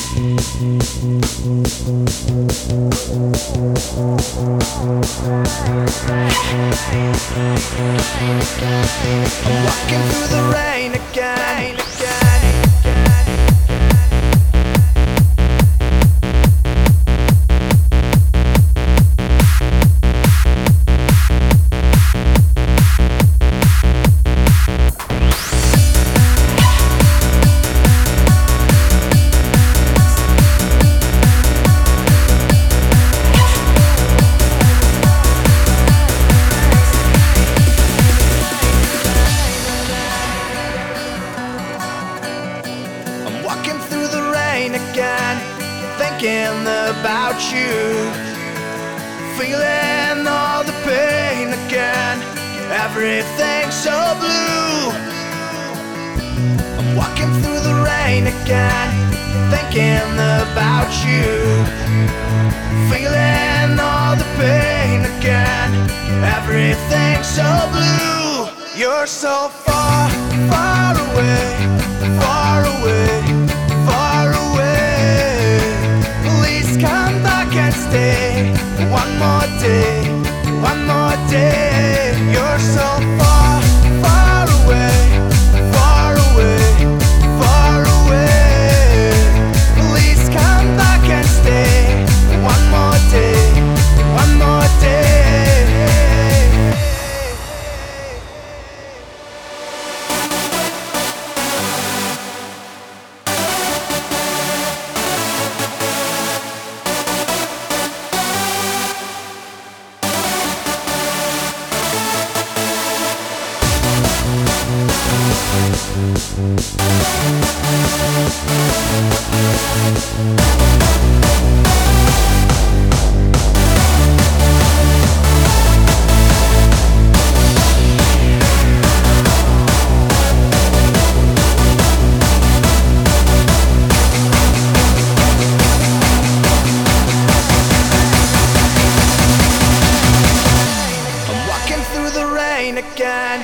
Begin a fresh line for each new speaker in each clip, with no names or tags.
Walking through the rain again. Walking through the rain again, thinking about you, feeling all the pain again, everything's so blue. I'm walking through the rain again, thinking about you, feeling all the pain again, everything's so blue. You're so far, far away, far away, far away. Please come back and stay one more day, one more day. You're so far, far away, far away, far away. Please come back and stay one more day, one more day. I'm walking through the rain again.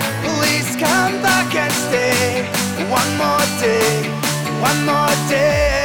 One more day, one more day.